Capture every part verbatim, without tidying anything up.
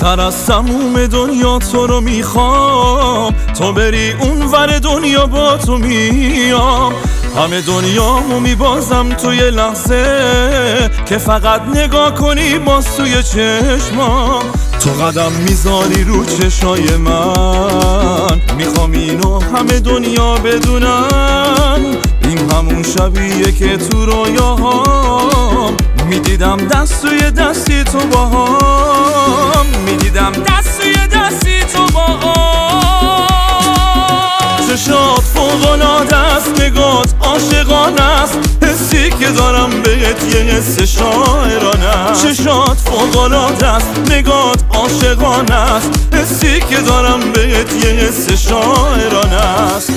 بهتر از تموم دنیا تو رو میخوام، تو بری اون ور دنیا با تو میام. همه دنیامو میبازم توی لحظه که فقط نگاه کنی باز توی چشمام. تو قدم میذاری رو چشای من، میخوام اینو همه دنیا بدونن. این همون شبیه که تو رویاهام میدیدم دست توی دستی تو باهام، میدیدم دست توی دستی تو باهام. چشات فوق‌العاده است، نگات عاشقانه است، حسی که دارم بهت یه حس شاعرانه است. چشات فوق‌العاده است، نگات عاشقانه است، حسی که دارم بهت یه حس شاعرانه است.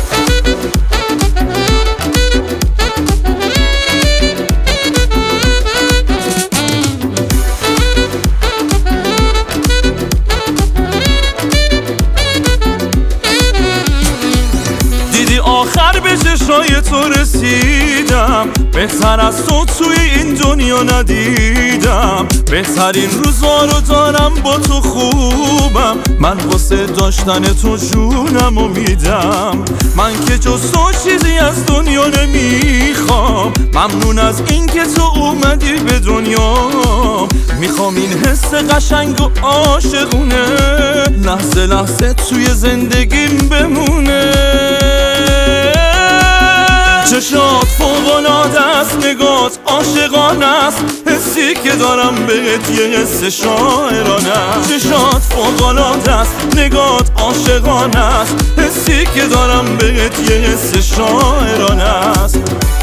آخر به چشای تو رسیدم، بهتر از تو توی این دنیا ندیدم. بهترین روزا رو دارم با تو خوبم، من واسه داشتن تو جونمو میدم. من که جز تو چیزی از دنیا نمیخوام، ممنون از این که تو اومدی به دنیا. میخوام این حس قشنگ و عاشقونه لحظه لحظه توی زندگیم بمونه. چشات فوق‌العاده است، نگات عاشقانه است، حسی که دارم بهت یه حس شاعرانه است. چشات فوق‌العاده است، نگات عاشقانه است، حسی که دارم بهت یه حس شاعرانه است.